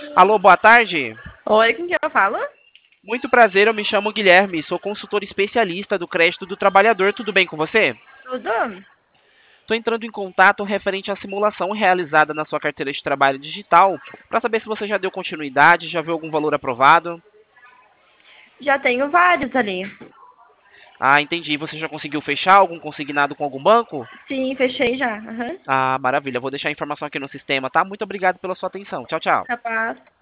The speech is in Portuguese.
Alô, boa tarde. Oi, com quem eu falo? Muito prazer, eu me chamo Guilherme, sou consultor especialista do crédito do trabalhador. Tudo bem com você? Tudo? Estou entrando em contato referente à simulação realizada na sua carteira de trabalho digital para saber se você já deu continuidade, já viu algum valor aprovado. Já tenho vários ali. Ah, entendi. Você já conseguiu fechar algum consignado com algum banco? Sim, fechei já. Aham. Ah, maravilha. Vou deixar a informação aqui no sistema, tá? Muito obrigado pela sua atenção. Tchau, tchau. Capaz.